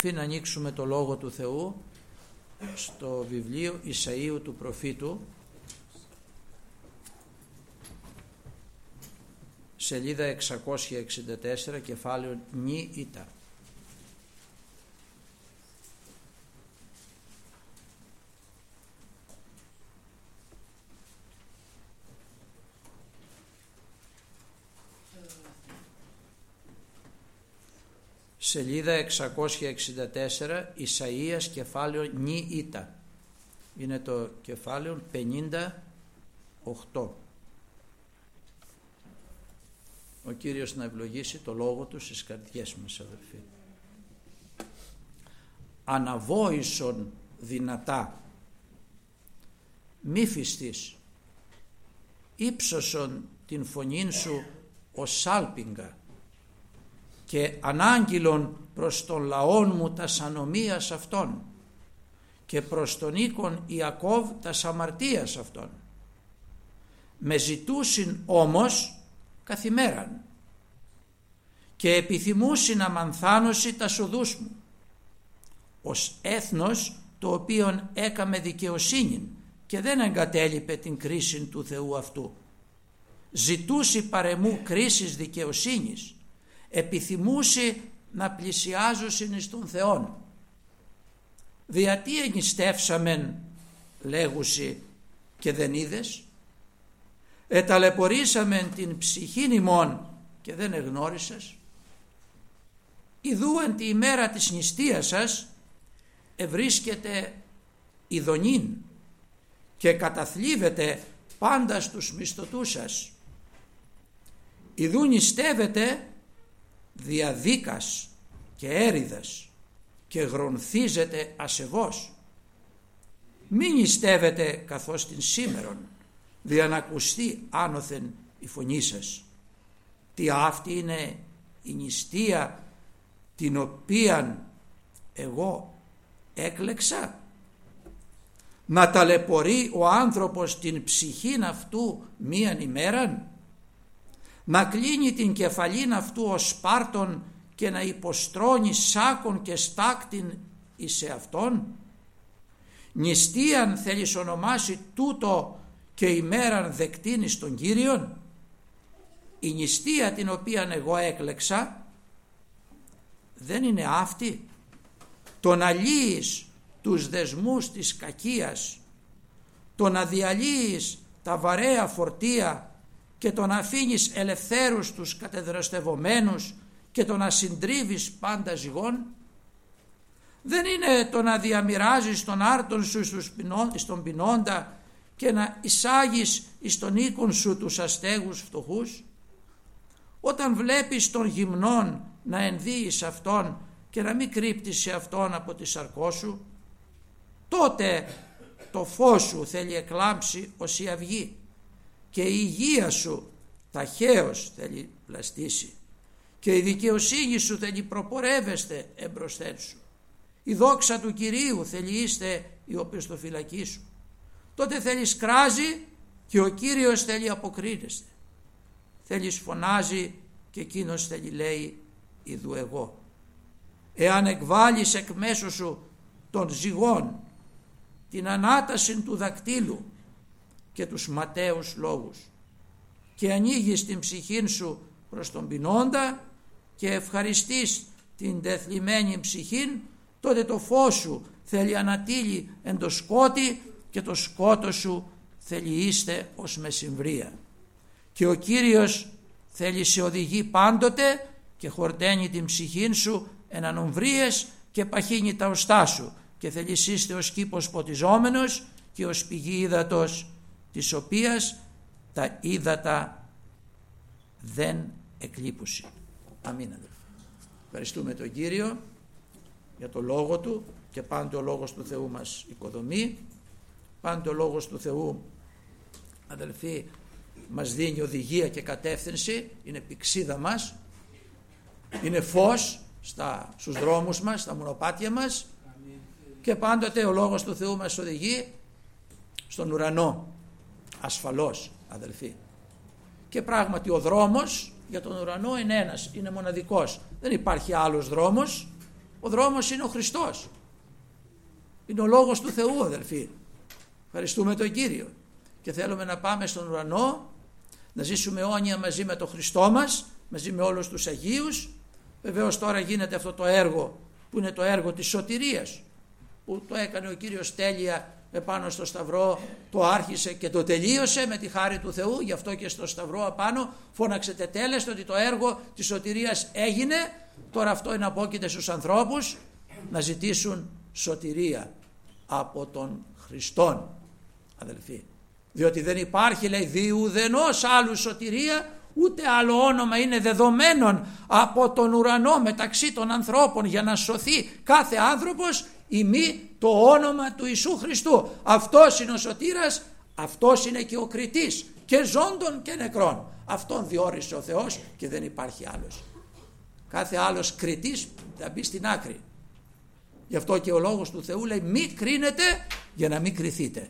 Πριν ανοίξουμε το Λόγο του Θεού στο βιβλίο Ισαΐου του προφήτου, σελίδα 664, κεφάλαιο νι ήτα. Σελίδα 664, Ισαΐας, κεφάλαιο νι ήτα. Είναι το κεφάλαιο 58. Ο Κύριος να ευλογήσει το Λόγο Του στις καρδιές μας, αδελφοί. Αναβόησον δυνατά, μη φυστείς, ύψωσον την φωνήν σου ως σάλπιγγα και ανάγγειλον προς τον λαόν μου τας ανομίας αυτών και προς τον οίκον Ιακώβ τας αμαρτίας αυτών. Με ζητούσιν όμως καθημέραν και επιθυμούσιν αμανθάνωση τας οδούς μου, ως έθνος το οποίον έκαμε δικαιοσύνην και δεν εγκατέλειπε την κρίση του Θεού αυτού. Ζητούσι παρεμού κρίσης δικαιοσύνης, επιθυμούσι να πλησιάζωσιν εις τον Θεόν. Διατί ενιστεύσαμεν, λέγουσι, και δεν είδες; Εταλαιπωρήσαμεν την ψυχήν ημών και δεν εγνώρισες; Ιδού εν τη ημέρα της νηστείας σας ευρίσκεται ειδονήν και καταθλίβεται πάντα στους μισθωτούς σας. Ιδού νηστεύεται διαδίκας και έριδας και γρονθίζεται ασεβώς. Μην νηστεύετε καθώς την σήμερον, δια να ακουστεί άνωθεν η φωνή σας. Τι αυτή είναι η νηστεία την οποίαν εγώ έκλεξα; Να ταλαιπωρεί ο άνθρωπος την ψυχήν αυτού μίαν ημέραν; Να κλείνει την κεφαλήν αυτού ως σπάρτον και να υποστρώνει σάκον και στάκτην εις εαυτόν; Νηστείαν θέλεις ονομάσει τούτο και ημέραν δεκτήν εις τον Κύριον; Η νηστεία την οποίαν εγώ έκλεξα δεν είναι αυτή; Το να λύεις τους δεσμούς της κακίας, το να διαλύεις τα βαρέα φορτία και το να αφήνεις ελευθέρους τους κατεδραστευομένους και το να συντρίβεις πάντα ζυγών; Δεν είναι το να διαμοιράζεις τον άρτον σου στον πεινόντα και να εισάγεις εις τον οίκον σου τους αστέγους φτωχούς; Όταν βλέπεις τον γυμνόν να ενδύεις αυτόν και να μην κρύπτεις σε αυτόν από τη σαρκό σου, τότε το φως σου θέλει εκλάμψει ως η αυγή και η υγεία σου ταχαίως θέλει πλαστήσει και η δικαιοσύνη σου θέλει προπορεύεστε εμπροσθέν σου. Η δόξα του Κυρίου θέλει είστε η οπισθοφυλακή σου. Τότε θέλεις κράζει και ο Κύριος θέλει αποκρίνεστε. Θέλεις φωνάζει και εκείνος θέλει λέει ιδού εγώ. Εάν εκβάλεις εκ μέσω σου των ζυγών την ανάταση του δακτύλου και τους ματαίους λόγους και ανοίγεις την ψυχήν σου προς τον πεινόντα και ευχαριστείς την τεθλιμμένη ψυχήν, τότε το φως σου θέλει ανατείλει εν το σκότη και το σκότος σου θέλει είστε ως μεσημβρία. Και ο Κύριος θέλει σε οδηγεί πάντοτε και χορταίνει την ψυχήν σου εν ανομβρίες και παχύνει τα οστά σου και θέλεις είστε ως κήπος ποτιζόμενος και ως πηγή ύδατος της οποίας τα ύδατα δεν εκλείπουσι. Αμήν, αδελφοί. Ευχαριστούμε τον Κύριο για το Λόγο Του και πάντοτε ο Λόγος του Θεού μας οικοδομεί. Πάντοτε ο Λόγος του Θεού, αδελφοί, μας δίνει οδηγία και κατεύθυνση, είναι πηξίδα μας, είναι φως στους δρόμους μας, στα μονοπάτια μας και πάντοτε ο Λόγος του Θεού μας οδηγεί στον ουρανό, ασφαλώς, αδελφοί. Και πράγματι ο δρόμος για τον ουρανό είναι ένας, είναι μοναδικός. Δεν υπάρχει άλλος δρόμος Ο δρόμος είναι ο Χριστός. Είναι ο Λόγος του Θεού, αδελφοί. Ευχαριστούμε τον Κύριο. Και θέλουμε να πάμε στον ουρανό, να ζήσουμε αιώνια μαζί με τον Χριστό μας, μαζί με όλους τους Αγίους. Βεβαίως τώρα γίνεται αυτό το έργο που είναι το έργο της σωτηρίας, που το έκανε ο Κύριος τέλεια επάνω στο Σταυρό, το άρχισε και το τελείωσε με τη χάρη του Θεού. Γι' αυτό και στο Σταυρό απάνω φώναξε τετέλεστο ότι το έργο της σωτηρίας έγινε. Τώρα αυτό είναι απόκειται στους ανθρώπους να ζητήσουν σωτηρία από τον Χριστόν, αδελφοί. Διότι δεν υπάρχει, λέει, διουδενός άλλου σωτηρία, ούτε άλλο όνομα είναι δεδομένον από τον ουρανό μεταξύ των ανθρώπων για να σωθεί κάθε άνθρωπος ημί το όνομα του Ιησού Χριστού. Αυτός είναι ο σωτήρας, αυτός είναι και ο κριτής και ζώντων και νεκρών. Αυτόν διόρισε ο Θεός και δεν υπάρχει άλλος. Κάθε άλλος κριτής θα μπει στην άκρη. Γι' αυτό και ο Λόγος του Θεού λέει μη κρίνετε για να μην κριθείτε.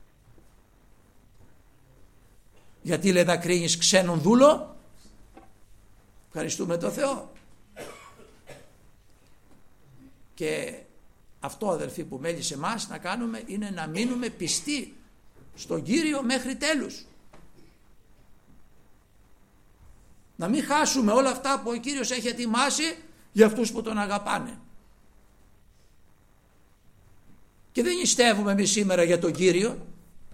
Γιατί λέει να κρίνεις ξένον δούλο? Ευχαριστούμε τον Θεό. Και αυτό, αδελφοί, που μένει σε εμάς να κάνουμε είναι να μείνουμε πιστοί στον Κύριο μέχρι τέλους. Να μην χάσουμε όλα αυτά που ο Κύριος έχει ετοιμάσει για αυτούς που τον αγαπάνε. Και δεν νηστεύουμε εμείς σήμερα για τον Κύριο.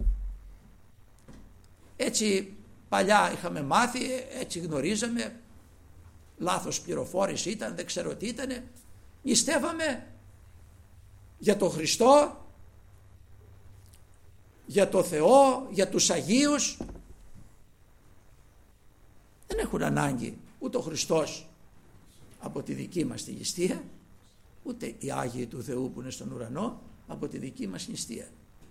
Έτσι παλιά είχαμε μάθει, έτσι γνωρίζαμε, λάθος πληροφόρηση ήταν, δεν ξέρω τι ήταν. Νηστεύαμε για τον Χριστό, για τον Θεό, για τους Αγίους. Δεν έχουν ανάγκη ούτε ο Χριστός από τη δική μας τη νηστεία, ούτε οι Άγιοι του Θεού που είναι στον ουρανό από τη δική μας νηστεία.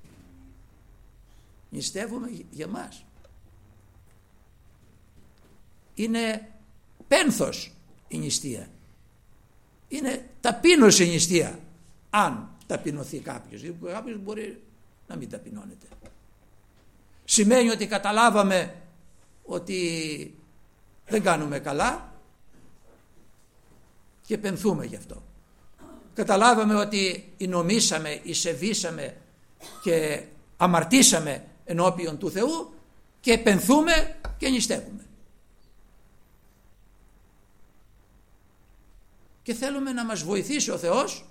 Νηστεύουμε για μας. Είναι πένθος η νηστεία. Είναι ταπείνωση η νηστεία. Αν ταπεινωθεί κάποιος. Κάποιος μπορεί να μην ταπεινώνεται. Σημαίνει ότι καταλάβαμε ότι δεν κάνουμε καλά και πενθούμε γι' αυτό. Καταλάβαμε ότι νομίσαμε, εισεβήσαμε και αμαρτήσαμε ενώπιον του Θεού και πενθούμε και νηστεύουμε. Και θέλουμε να μας βοηθήσει ο Θεός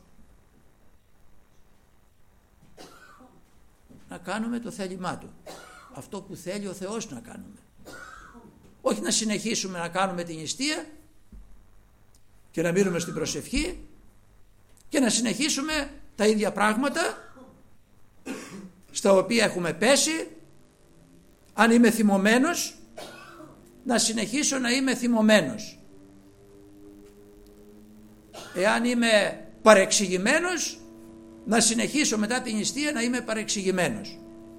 να κάνουμε το θέλημά Του. Αυτό που θέλει ο Θεός να κάνουμε. Όχι να συνεχίσουμε να κάνουμε την νηστεία και να μείνουμε στην προσευχή και να συνεχίσουμε τα ίδια πράγματα στα οποία έχουμε πέσει. Αν είμαι θυμωμένος, να συνεχίσω να είμαι θυμωμένος. Εάν είμαι παρεξηγημένος, να συνεχίσω μετά την νηστεία να είμαι παρεξηγημένος.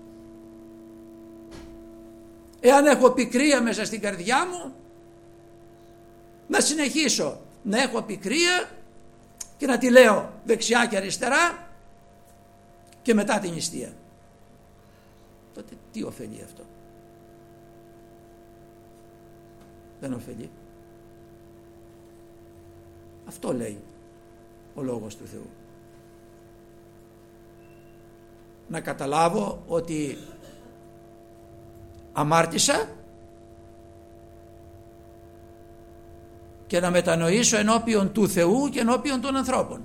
Εάν έχω πικρία μέσα στην καρδιά μου, να συνεχίσω να έχω πικρία και να τη λέω δεξιά και αριστερά και μετά την νηστεία. Τότε τι ωφελεί αυτό? Δεν ωφελεί. Αυτό λέει ο Λόγος του Θεού. Να καταλάβω ότι αμάρτησα και να μετανοήσω ενώπιον του Θεού και ενώπιον των ανθρώπων.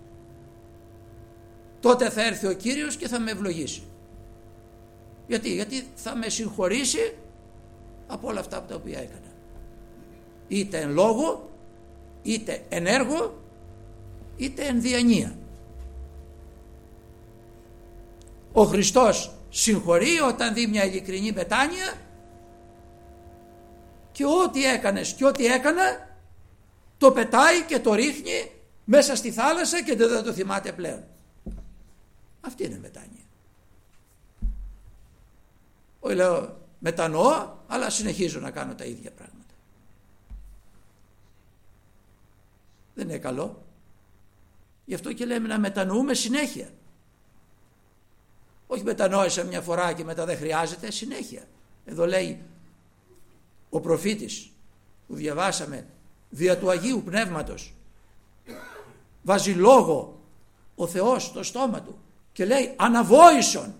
Τότε θα έρθει ο Κύριος και θα με ευλογήσει. Γιατί θα με συγχωρήσει από όλα αυτά τα οποία έκανα. Είτε εν λόγω, είτε εν έργο, είτε εν διανοία. Ο Χριστός συγχωρεί όταν δει μια ειλικρινή μετάνοια και ό,τι έκανες και ό,τι έκανα το πετάει και το ρίχνει μέσα στη θάλασσα και δεν το θυμάται πλέον. Αυτή είναι μετάνοια. Όχι λέω μετανοώ, αλλά συνεχίζω να κάνω τα ίδια πράγματα. Δεν είναι καλό. Γι' αυτό και λέμε να μετανοούμε συνέχεια. Όχι μετανόησα μια φορά και μετά δεν χρειάζεται, συνέχεια. Εδώ λέει ο προφήτης που διαβάσαμε, δια του Αγίου Πνεύματος βάζει λόγο ο Θεός στο στόμα του και λέει αναβόησον,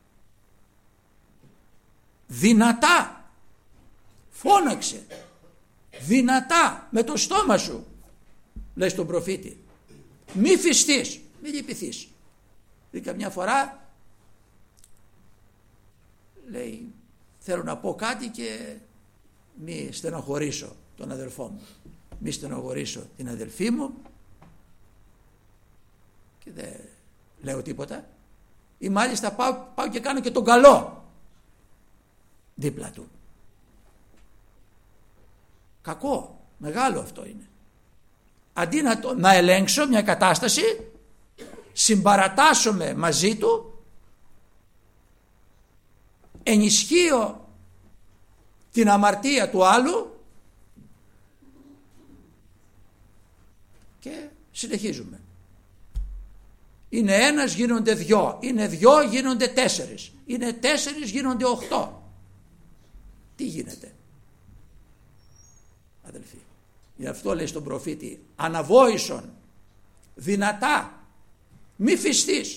δυνατά, φώναξε, δυνατά με το στόμα σου, λέει στον προφήτη, μη φυστείς, μη λυπηθείς. Δηλαδή καμιά φορά λέει θέλω να πω κάτι και μη στενοχωρήσω τον αδελφό μου, μη στενοχωρήσω την αδελφή μου και δεν λέω τίποτα, ή μάλιστα πάω και κάνω και τον καλό δίπλα του. Κακό, μεγάλο αυτό είναι. Αντί να ελέγξω μια κατάσταση, συμπαρατάσσομαι μαζί του, ενισχύω την αμαρτία του άλλου και συνεχίζουμε. Είναι ένας γίνονται δυο, είναι δυο γίνονται 4, είναι 4 γίνονται 8. Τι γίνεται, αδελφοί? Γι' αυτό λέει στον προφήτη αναβόησον, δυνατά, μη φυστείς.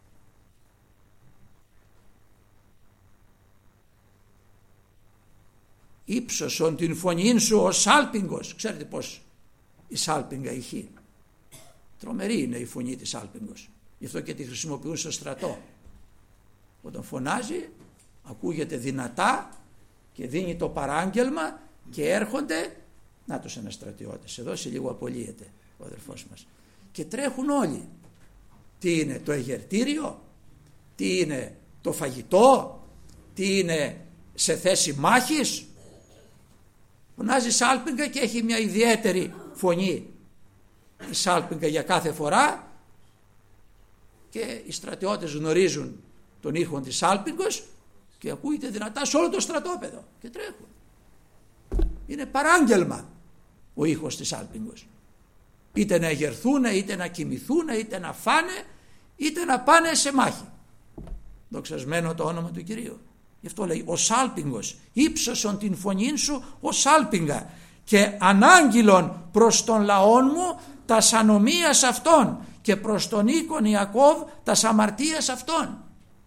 Ήψωσον την φωνήν σου ο σάλπιγγος. Ξέρετε πως η σάλπιγγα ηχεί? Τρομερή είναι η φωνή της σάλπιγγος. Γι' αυτό και τη χρησιμοποιούν στο στρατό. Όταν φωνάζει ακούγεται δυνατά και δίνει το παράγγελμα και έρχονται, να τους ένας στρατιώτες εδώ, σε λίγο απολύεται ο αδερφός μας, και τρέχουν όλοι. Τι είναι το εγερτήριο, τι είναι το φαγητό, τι είναι σε θέση μάχης? Φωνάζει σάλπιγγα και έχει μια ιδιαίτερη φωνή η σάλπιγγα για κάθε φορά και οι στρατιώτες γνωρίζουν τον ήχο της σάλπιγγος και ακούγεται δυνατά σε όλο το στρατόπεδο και τρέχουν. Είναι παράγγελμα ο ήχος της σάλπιγγος. Είτε να εγερθούν, είτε να κοιμηθούν, είτε να φάνε, είτε να πάνε σε μάχη. Δοξασμένο το όνομα του Κυρίου. Γι' αυτό λέει ο σάλπιγγος, ύψωσον την φωνήν σου ο σάλπιγγα και ανάγγειλον προς τον λαόν μου τας ανομίας αυτών και προς τον οίκον Ιακώβ τας αμαρτίας αυτών.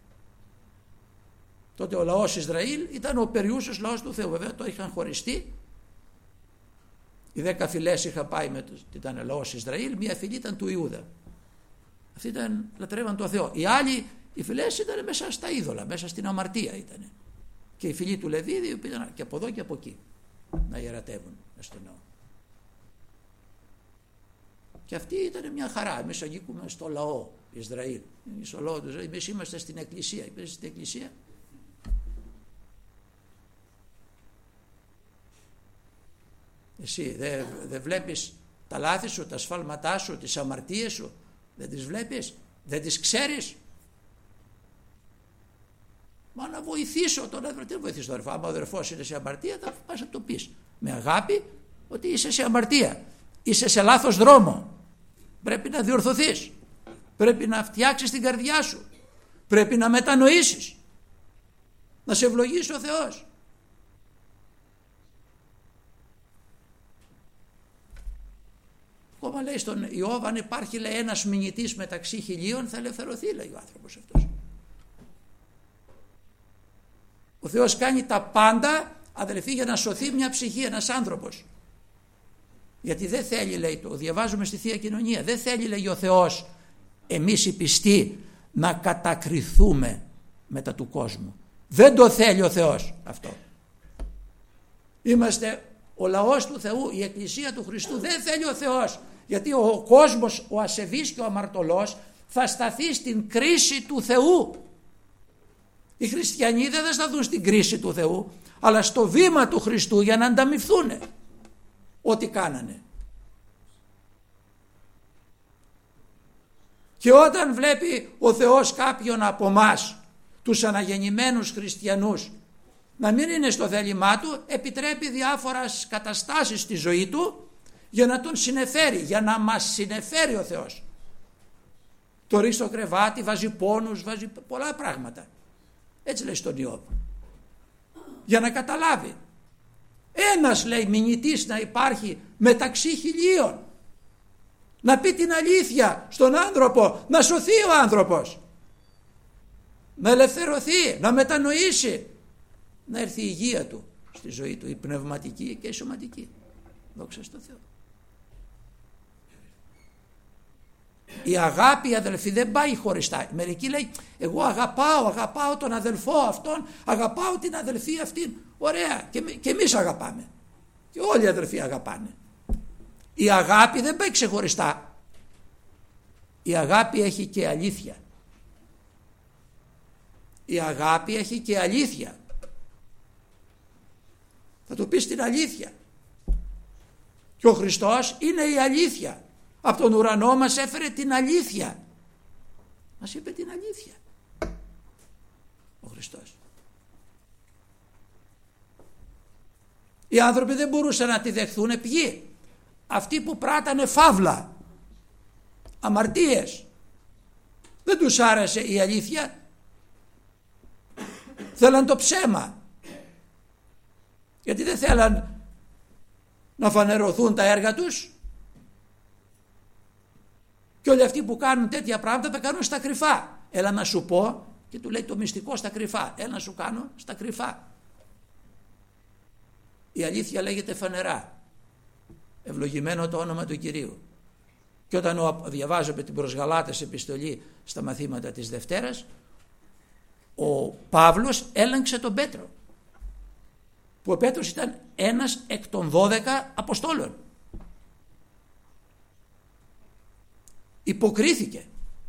Τότε ο λαός Ισραήλ ήταν ο περιούσιος λαός του Θεού. Βέβαια το είχαν χωριστεί. Οι 10 φυλές είχαν πάει ήταν λαός Ισραήλ, μία φυλή ήταν του Ιούδα. Αυτοί λατρεύαν τον Θεό. Οι άλλοι, οι φυλές ήταν μέσα στα είδωλα, μέσα στην αμαρτία ήταν. Και η φυλή του Λεβίδη πήγαν και από εδώ και από εκεί να ιερατεύουν στον ναό. Και αυτή ήταν μια χαρά. Εμείς ανήκουμε στο λαό Ισραήλ. Εμείς είμαστε στην εκκλησία. Είμαστε στην εκκλησία. Εσύ δεν βλέπεις τα λάθη σου, τα σφάλματά σου, τις αμαρτίες σου? Δεν τις βλέπεις? Δεν τις ξέρεις? Μα να βοηθήσω τον αδερφό. Τι βοηθήσω τον αδερφό? Άμα ο αδερφός είναι σε αμαρτία, θα πας να το πεις με αγάπη ότι είσαι σε αμαρτία, είσαι σε λάθος δρόμο, πρέπει να διορθωθείς, πρέπει να φτιάξεις την καρδιά σου, πρέπει να μετανοήσεις, να σε ευλογήσει ο Θεός. Ακόμα λέει στον Ιώβ, αν υπάρχει λέει ένας μηνυτής μεταξύ χιλίων θα ελευθερωθεί, λέει ο άνθρωπος αυτός. Ο Θεός κάνει τα πάντα, αδελφοί, για να σωθεί μια ψυχή, ένας άνθρωπος. Γιατί δεν θέλει, λέει, το διαβάζουμε στη Θεία Κοινωνία, δεν θέλει, λέει ο Θεός, εμείς οι πιστοί να κατακριθούμε μετά του κόσμου. Δεν το θέλει ο Θεός αυτό. Είμαστε ο λαός του Θεού, η Εκκλησία του Χριστού. Δεν θέλει ο Θεός, γιατί ο κόσμος, ο ασεβής και ο αμαρτωλός θα σταθεί στην κρίση του Θεού. Οι χριστιανοί δεν θα σταθούν στην κρίση του Θεού, αλλά στο βήμα του Χριστού για να ανταμοιφθούν ό,τι κάνανε. Και όταν βλέπει ο Θεός κάποιον από εμάς, τους αναγεννημένους χριστιανούς, να μην είναι στο θέλημά του, επιτρέπει διάφορες καταστάσεις στη ζωή του για να τον συνεφέρει, για να μας συνεφέρει ο Θεός. Το ρίξει στο κρεβάτι, βάζει πόνους, βάζει πολλά πράγματα. Έτσι λέει στον Ιώβ. Για να καταλάβει. Ένας, λέει, μηνυτής να υπάρχει μεταξύ χιλίων. να πει την αλήθεια στον άνθρωπο, να σωθεί ο άνθρωπος, να ελευθερωθεί, να μετανοήσει, να έρθει η υγεία του στη ζωή του, η πνευματική και η σωματική. Δόξα στον Θεό. Η αγάπη, αδελφοί, δεν πάει χωριστά. Μερικοί λέει, εγώ αγαπάω τον αδελφό αυτόν, αγαπάω την αδελφή αυτήν. Ωραία, και εμείς αγαπάμε. Και όλοι οι αδελφοί αγαπάνε. Η αγάπη δεν πάει ξεχωριστά. Η αγάπη έχει και αλήθεια. Η αγάπη έχει και αλήθεια. Θα του πεις την αλήθεια. Και ο Χριστός είναι η αλήθεια. Από τον ουρανό μας έφερε την αλήθεια. Μας είπε την αλήθεια ο Χριστός. Οι άνθρωποι δεν μπορούσαν να τη δεχθούν. Ποιοι? Αυτοί που πράτανε φαύλα, αμαρτίες. Δεν τους άρεσε η αλήθεια. Θέλαν το ψέμα. Γιατί δεν θέλαν να φανερωθούν τα έργα τους. Και όλοι αυτοί που κάνουν τέτοια πράγματα τα κάνουν στα κρυφά. Έλα να σου πω, και του λέει το μυστικό στα κρυφά. Έλα να σου κάνω στα κρυφά. Η αλήθεια λέγεται φανερά. Ευλογημένο το όνομα του Κυρίου. Και όταν διαβάζουμε την προς Γαλάτες επιστολή στα μαθήματα της Δευτέρας, ο Παύλος έλεγξε τον Πέτρο. Που ο Πέτρος ήταν ένας εκ των 12 Αποστόλων. Υποκρίθηκε.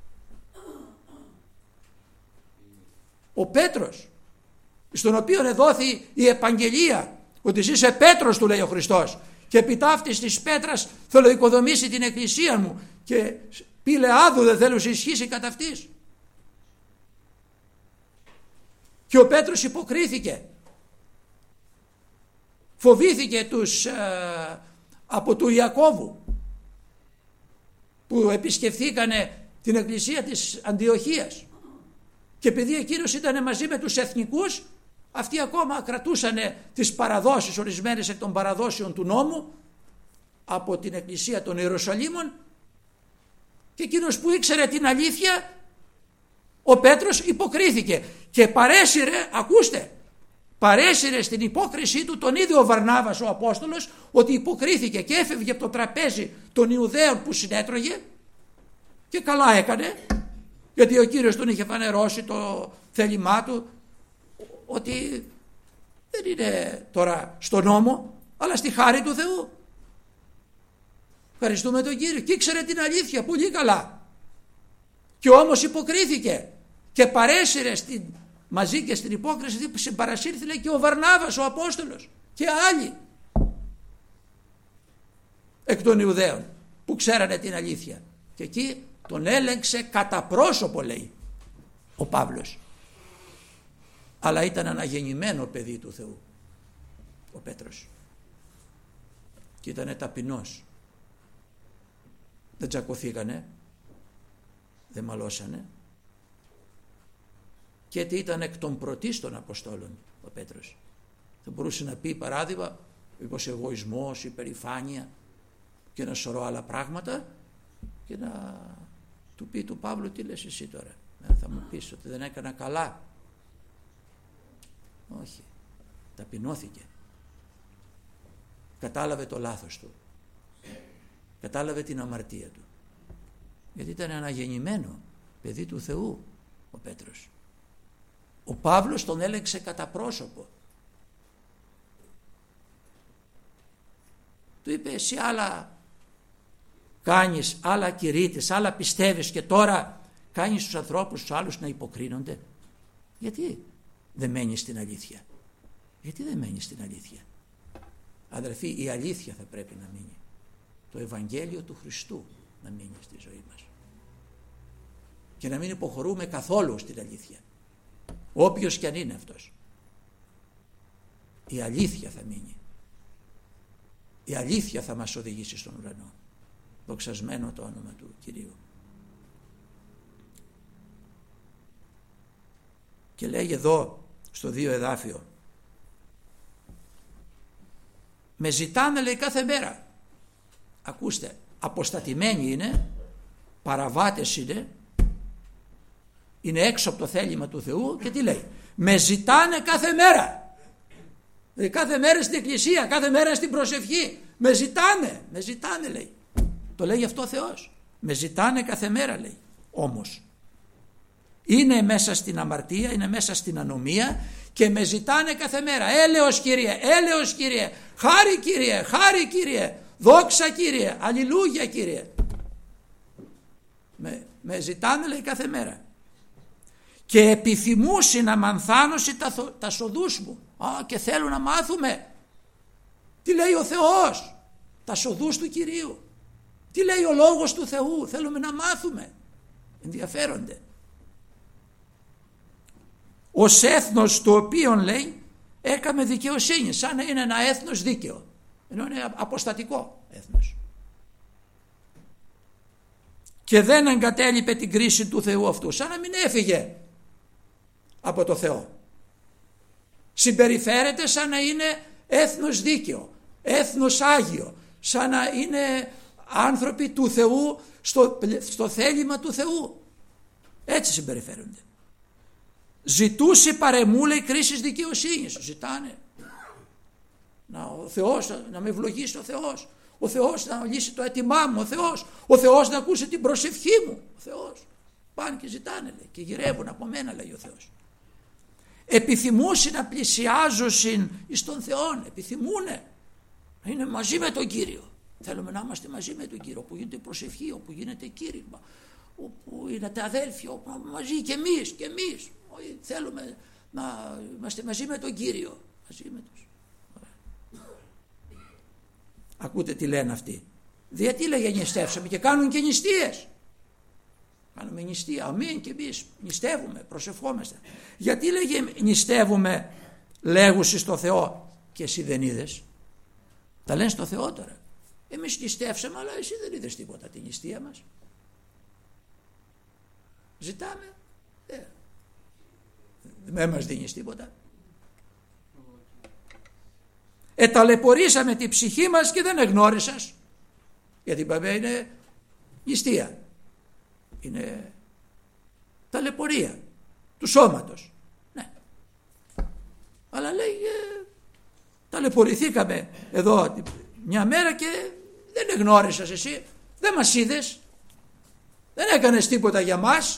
Ο Πέτρος, στον οποίο εδόθη η επαγγελία, ότι εσύ είσαι Πέτρος, του λέει ο Χριστός, και επί ταύτης της πέτρας θέλω οικοδομήσει την εκκλησία μου, και πήλε άδου δεν θέλω σε ισχύσει κατά αυτής. Και ο Πέτρος υποκρίθηκε. Φοβήθηκε από του Ιακώβου που επισκεφθήκανε την εκκλησία της Αντιοχίας, και επειδή εκείνος ήταν μαζί με τους εθνικούς, αυτοί ακόμα κρατούσαν τις παραδόσεις, ορισμένες εκ των παραδόσεων του νόμου από την εκκλησία των Ιερουσαλήμων, και εκείνος που ήξερε την αλήθεια, ο Πέτρος, υποκρίθηκε και παρέσυρε, ακούστε, παρέσυρε στην υπόκρισή του τον ίδιο Βαρνάβας ο Απόστολος, ότι υποκρίθηκε και έφευγε από το τραπέζι των Ιουδαίων που συνέτρωγε, και καλά έκανε, γιατί ο Κύριος τον είχε φανερώσει το θέλημά του, ότι δεν είναι τώρα στο νόμο, αλλά στη χάρη του Θεού. Ευχαριστούμε τον Κύριο. Και ήξερε την αλήθεια πολύ καλά, και όμως υποκρίθηκε και παρέσυρε μαζί και στην υπόκριση συμπαρασύρθη, λέει, και ο Βαρνάβας ο Απόστολος και άλλοι εκ των Ιουδαίων που ξέρανε την αλήθεια, και εκεί τον έλεγξε κατά πρόσωπο, λέει ο Παύλος. Αλλά ήταν αναγεννημένο παιδί του Θεού ο Πέτρος, και ήταν ταπεινός. Δεν τσακωθήκανε, δεν μαλώσανε, και έτσι ήταν εκ των πρωτίστων Αποστόλων ο Πέτρος. Θα μπορούσε να πει παράδειγμα μήπως εγωισμός, υπερηφάνεια και ένα σωρό άλλα πράγματα, και να του πει του Παύλου, τι λες εσύ τώρα, θα μου πεις ότι δεν έκανα καλά? Όχι, ταπεινώθηκε, κατάλαβε το λάθος του, κατάλαβε την αμαρτία του, γιατί ήταν αναγεννημένο παιδί του Θεού ο Πέτρος. Ο Παύλος τον έλεγξε κατά πρόσωπο. Του είπε, εσύ άλλα κάνεις, άλλα κηρύττεις, άλλα πιστεύεις, και τώρα κάνεις τους ανθρώπους τους άλλους να υποκρίνονται. Γιατί δεν μένεις στην αλήθεια? Γιατί δεν μένεις στην αλήθεια? Αδελφοί, η αλήθεια θα πρέπει να μείνει. Το Ευαγγέλιο του Χριστού να μείνει στη ζωή μας. Και να μην υποχωρούμε καθόλου στην αλήθεια. Όποιος κι αν είναι αυτός. Η αλήθεια θα μείνει. Η αλήθεια θα μας οδηγήσει στον ουρανό. Δοξασμένο το όνομα του Κυρίου. Και λέγει εδώ στο 2 εδάφιο, με ζητάνε, λέει, κάθε μέρα. Ακούστε, αποστατημένοι είναι, παραβάτες είναι έξω από το θέλημα του Θεού και τι λέει? Με ζητάνε κάθε μέρα. Κάθε μέρα στην εκκλησία, κάθε μέρα στην προσευχή. Με ζητάνε λέει. Το λέει αυτό ο Θεός. Με ζητάνε κάθε μέρα λέει. Όμως είναι μέσα στην αμαρτία, είναι μέσα στην ανομία και με ζητάνε κάθε μέρα. Έλεος Κύριε, έλεος Κύριε, χάρη Κύριε, χάρη Κύριε, δόξα Κύριε, αλληλούια Κύριε. Με ζητάνε λέει κάθε μέρα. Και επιθυμούσι να μανθάνωσι τα σοδούς μου. Και θέλουν να μάθουμε τι λέει ο Θεός, τα σοδούς του Κυρίου, τι λέει ο λόγος του Θεού, θέλουμε να μάθουμε, ενδιαφέρονται. Ως έθνος το οποίο λέει έκαμε δικαιοσύνη, σαν να είναι ένα έθνος δίκαιο, ενώ είναι αποστατικό έθνος. Και δεν εγκατέλειπε την κρίση του Θεού αυτού, σαν να μην έφυγε από το Θεό. Συμπεριφέρεται σαν να είναι έθνος δίκαιο, έθνος άγιο, σαν να είναι άνθρωποι του Θεού στο θέλημα του Θεού. Έτσι συμπεριφέρονται. Ζητούσε παρεμού λέει κρίσης δικαιοσύνης. Ζητάνε ο Θεός να με ευλογήσει, ο Θεός να λύσει το αίτημά μου, ο Θεός να ακούσει την προσευχή μου, ο Θεός. Πάνε και ζητάνε λέει, και γυρεύουν από μένα λέει ο Θεός. Επιθυμούσι να πλησιάζωσιν εις τον Θεόν, επιθυμούνε να είναι μαζί με τον Κύριο. Θέλουμε να είμαστε μαζί με τον Κύριο, όπου γίνεται προσευχή, όπου γίνεται κήρυγμα, όπου είναι τα αδέλφια, όπου μαζί και εμείς. Θέλουμε να είμαστε μαζί με τον Κύριο, μαζί με τους. Ακούτε τι λένε αυτοί. Γιατί λέγε νηστεύσαμε και κάνουν και νηστείες. Κάνουμε νηστεία, αμήν, και εμείς νηστεύουμε, προσευχόμαστε. Γιατί λέγε νηστεύουμε, λέγουσι στο Θεό, και εσύ δεν είδες? Τα λένε στο Θεό τώρα. Εμείς νηστεύσαμε, αλλά εσύ δεν είδες τίποτα τη νηστεία μας. Ζητάμε, δεν μας δίνεις τίποτα. Εταλαιπωρήσαμε την ψυχή μας και δεν εγνώρισας. Γιατί είπαμε είναι νηστεία. Είναι ταλαιπωρία του σώματος. Ναι. Αλλά λέει ταλαιπωρηθήκαμε εδώ μια μέρα και δεν εγνώρισες εσύ, δεν μας είδες, δεν έκανες τίποτα για μας.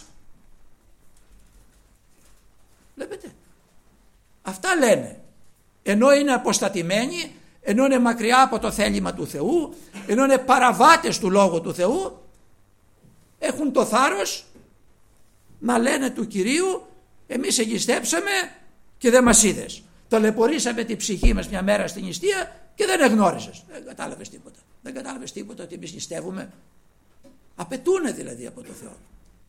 Βλέπετε, αυτά λένε, ενώ είναι αποστατημένοι, ενώ είναι μακριά από το θέλημα του Θεού, ενώ είναι παραβάτες του Λόγου του Θεού, έχουν το θάρρος να λένε του Κυρίου εμείς εγιστέψαμε και δεν μας είδες, ταλαιπωρήσαμε την ψυχή μας μια μέρα στην νηστεία και δεν εγνώρισες. Δεν κατάλαβες τίποτα ότι εμείς νηστεύουμε. Απαιτούνε δηλαδή από το Θεό.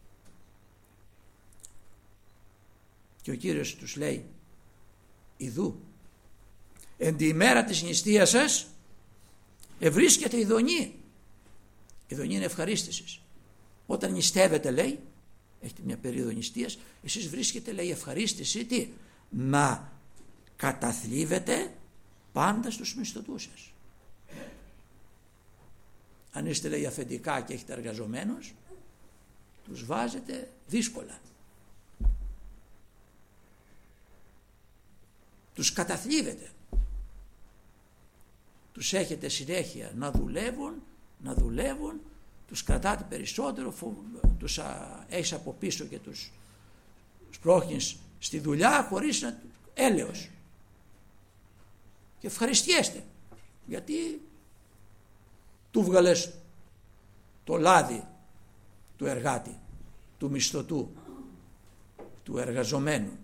Και ο Κύριος τους λέει, ιδού εν τη ημέρα της νηστείας σας ευρίσκεται ειδονή. Ειδονή είναι ευχαρίστησης. Όταν νηστεύετε λέει, έχετε μια περίοδο νηστείας, εσείς βρίσκετε λέει ευχαρίστηση, τι? Να καταθλίβετε πάντα στους μισθωτούς σας. Αν είστε λέει αφεντικά και έχετε εργαζομένους, τους βάζετε δύσκολα. Τους καταθλίβετε. Τους έχετε συνέχεια να δουλεύουν, τους κρατάτε περισσότερο, τους έχεις από πίσω και τους σπρώχνεις στη δουλειά χωρίς να έλεος. Και ευχαριστιέστε γιατί του βγαλες το λάδι του εργάτη, του μισθωτού, του εργαζομένου.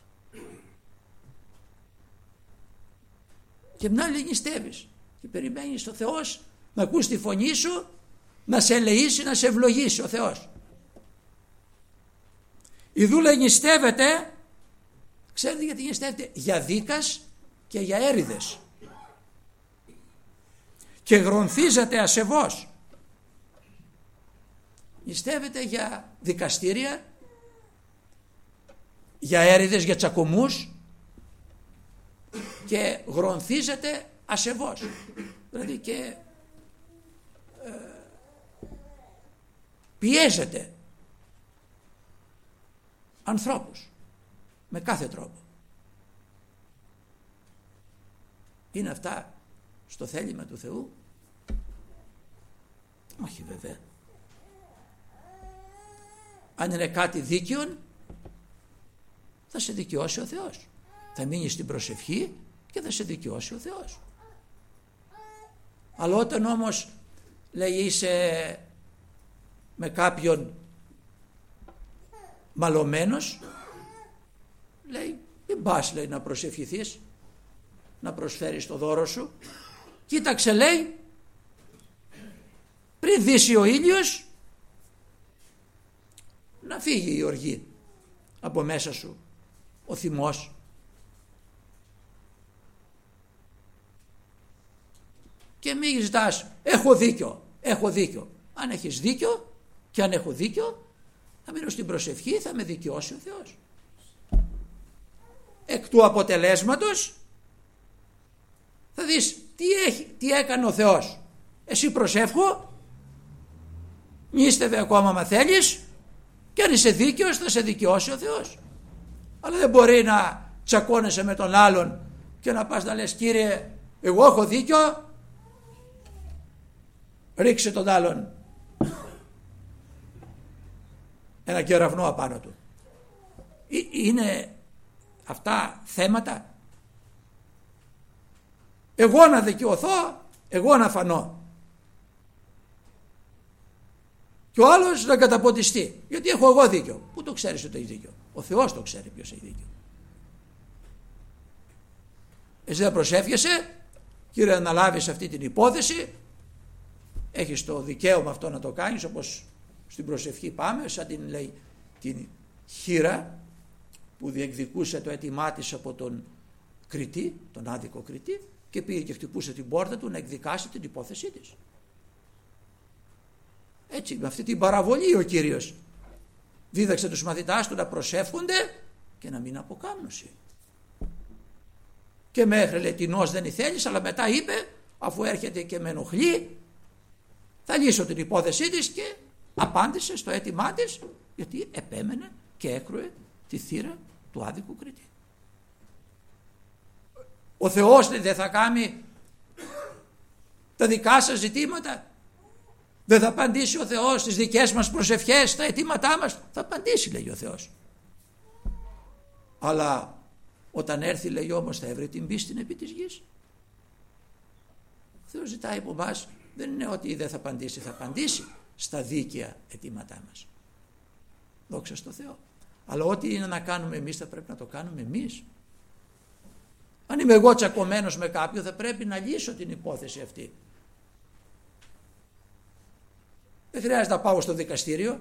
Και μια άλλη νηστεύεις και περιμένεις το Θεός να ακούσει τη φωνή σου, να σε ελεήσει, να σε ευλογήσει ο Θεός. Η δούλα νηστεύεται, ξέρετε γιατί νηστεύεται? Για δίκας και για έρηδες. Και γρονθίζεται ασεβώς. Νηστεύεται για δικαστήρια, για έρηδες, για τσακωμούς, και γρονθίζεται ασεβώς. Δηλαδή και πιέζεται ανθρώπους με κάθε τρόπο. Είναι αυτά στο θέλημα του Θεού? Όχι βέβαια. Αν είναι κάτι δίκαιο, θα σε δικαιώσει ο Θεός. Θα μείνει στην προσευχή και θα σε δικαιώσει ο Θεός. Αλλά όταν όμως λέει είσαι με κάποιον μαλωμένος, λέει μην πας, λέει, να προσευχηθείς, να προσφέρεις το δώρο σου. Κοίταξε, λέει, πριν δύσει ο ήλιος να φύγει η οργή από μέσα σου, ο θυμός. Και μη ζητάς έχω δίκιο. Αν έχεις δίκιο και αν έχω δίκιο, θα μείνω στην προσευχή, θα με δικαιώσει ο Θεός. Εκ του αποτελέσματος θα δεις τι έκανε ο Θεός. Εσύ προσεύχω, νίστευε ακόμα μα θέλεις, και αν είσαι δίκαιος θα σε δικαιώσει ο Θεός. Αλλά δεν μπορεί να τσακώνεσαι με τον άλλον και να πας να λες Κύριε εγώ έχω δίκιο, ρίξε τον άλλον ένα κεραυνό απάνω του. Είναι αυτά θέματα? Εγώ να δικαιωθώ, εγώ να φανώ και ο άλλος να καταποντιστεί γιατί έχω εγώ δίκιο. Πού το ξέρεις ότι έχει δίκιο? Ο Θεός το ξέρει ποιος έχει δίκιο. Εσύ δεν προσεύχεσαι, Κύριε, να λάβεις αυτή την υπόθεση, έχεις το δικαίωμα αυτό να το κάνεις, όπως στην προσευχή πάμε, σαν την, λέει, την χήρα που διεκδικούσε το αίτημά της από τον κριτή, τον άδικο κριτή, και πήγε και χτυπούσε την πόρτα του να εκδικάσει την υπόθεσή της. Έτσι, με αυτή την παραβολή ο Κύριος δίδαξε τους μαθητάς του να προσεύχονται και να μην αποκάμνωση. Και μέχρι, λέει, τινός δεν ήθελες, αλλά μετά είπε, αφού έρχεται και με ενοχλεί, θα λύσω την υπόθεσή της, και απάντησε στο αίτημά της, γιατί επέμενε και έκρουε τη θύρα του άδικου κριτή. Ο Θεός δεν θα κάνει τα δικά σας ζητήματα? Δεν θα απαντήσει ο Θεός στις δικές μας προσευχές, στα αιτήματά μας? Θα απαντήσει, λέει ο Θεός. Αλλά όταν έρθει, λέει, όμως θα έβρει την πίστη επί της γης. Ο Θεός ζητάει από εμάς, δεν είναι ότι δεν θα απαντήσει, θα απαντήσει στα δίκαια αιτήματά μας. Δόξα στο Θεό. Αλλά ό,τι είναι να κάνουμε εμείς θα πρέπει να το κάνουμε εμείς. Αν είμαι εγώ τσακωμένος με κάποιον, θα πρέπει να λύσω την υπόθεση αυτή. Δεν χρειάζεται να πάω στο δικαστήριο.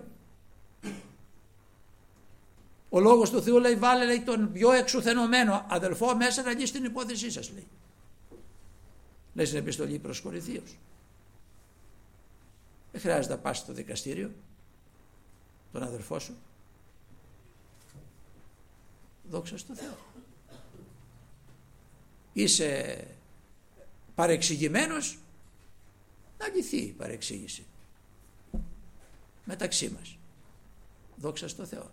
Ο λόγος του Θεού, λέει, βάλε, λέει, τον πιο εξουθενωμένο αδελφό μέσα να λύσει την υπόθεσή σας, λέει. Λέει στην επιστολή προς Κορινθίους. Δεν χρειάζεται να πας στο δικαστήριο τον αδελφό σου. Δόξα στο Θεό. Είσαι παρεξηγημένος, να λυθεί η παρεξήγηση μεταξύ μας. Δόξα στο Θεό.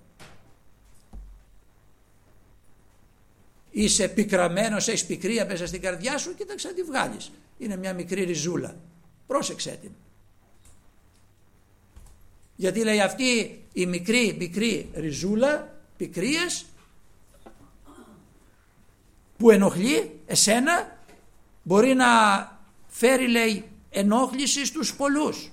Είσαι πικραμένος, έχεις πικρία μέσα στην καρδιά σου, κοίταξε να τη βγάλεις. Είναι μια μικρή ριζούλα, πρόσεξέ την. Γιατί, λέει, αυτή η μικρή ριζούλα πικρίας που ενοχλεί εσένα μπορεί να φέρει, λέει, ενόχληση στους πολλούς.